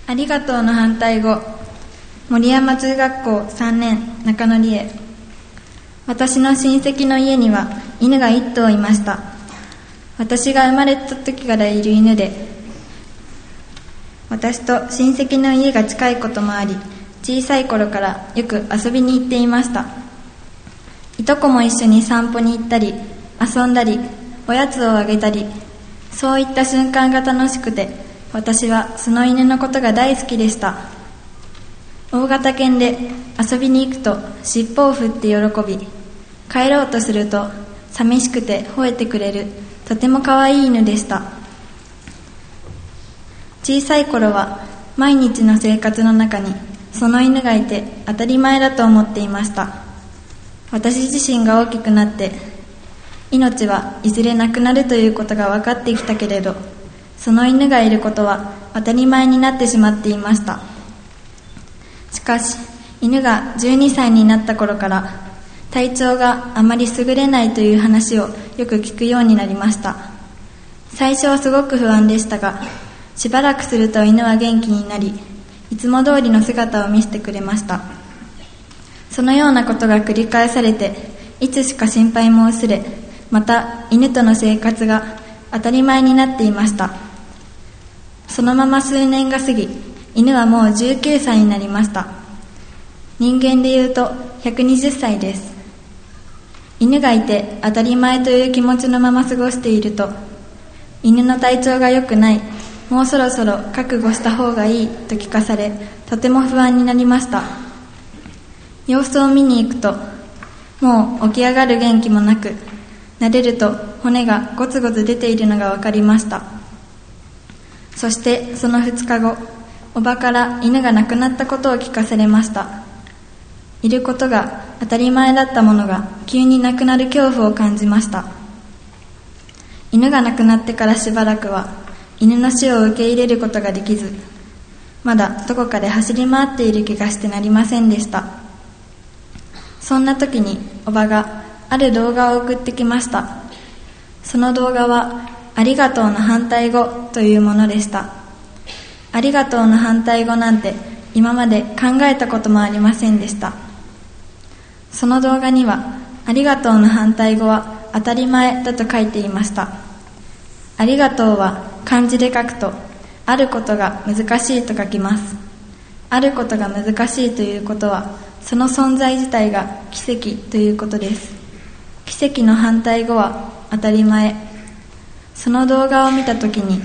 ありがとうの反対語。森山中学校3年中野理恵。私の親戚の家には犬が1頭いました。私が生まれた時からいる犬で、私と親戚の家が近いこともあり、小さい頃からよく遊びに行っていました。いとこも一緒に散歩に行ったり、遊んだり、おやつをあげたり、そういった瞬間が楽しくて、私はその犬のことが大好きでした。大型犬で遊びに行くと尻尾を振って喜び、帰ろうとすると寂しくて吠えてくれるとても可愛い犬でした。小さい頃は毎日の生活の中にその犬がいて当たり前だと思っていました。私自身が大きくなって命はいずれなくなるということが分かってきたけれど、その犬がいることは当たり前になってしまっていました。しかし犬が12歳になった頃から体調があまり優れないという話をよく聞くようになりました。最初はすごく不安でしたが、しばらくすると犬は元気になり、いつも通りの姿を見せてくれました。そのようなことが繰り返されて、いつしか心配も薄れ、また犬との生活が当たり前になっていました。そのまま数年が過ぎ、犬はもう19歳になりました。人間でいうと120歳です。犬がいて当たり前という気持ちのまま過ごしていると、犬の体調が良くない、もうそろそろ覚悟した方がいいと聞かされ、とても不安になりました。様子を見に行くと、もう起き上がる元気もなく、撫でると骨がゴツゴツ出ているのが分かりました。そしてその2日後、おばから犬が亡くなったことを聞かされました。いることが当たり前だったものが急になくなる恐怖を感じました。犬が亡くなってからしばらくは犬の死を受け入れることができず、まだどこかで走り回っている気がしてなりませんでした。そんな時におばがある動画を送ってきました。その動画はありがとうの反対語というものでした。ありがとうの反対語なんて今まで考えたこともありませんでした。その動画にはありがとうの反対語は当たり前だと書いていました。ありがとうは漢字で書くと、あることが難しいと書きます。あることが難しいということは、その存在自体が奇跡ということです。奇跡の反対語は当たり前。その動画を見たときに、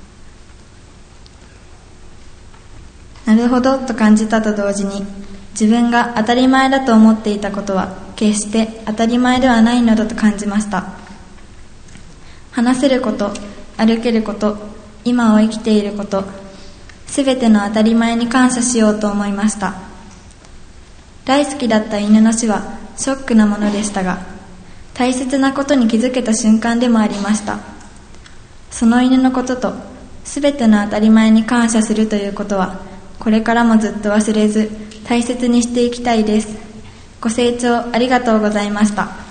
なるほどと感じたと同時に、自分が当たり前だと思っていたことは決して当たり前ではないのだと感じました。話せること、歩けること、今を生きていること、すべての当たり前に感謝しようと思いました。大好きだった犬の死はショックなものでしたが、大切なことに気づけた瞬間でもありました。その犬のこととすべての当たり前に感謝するということは、これからもずっと忘れず大切にしていきたいです。ご清聴ありがとうございました。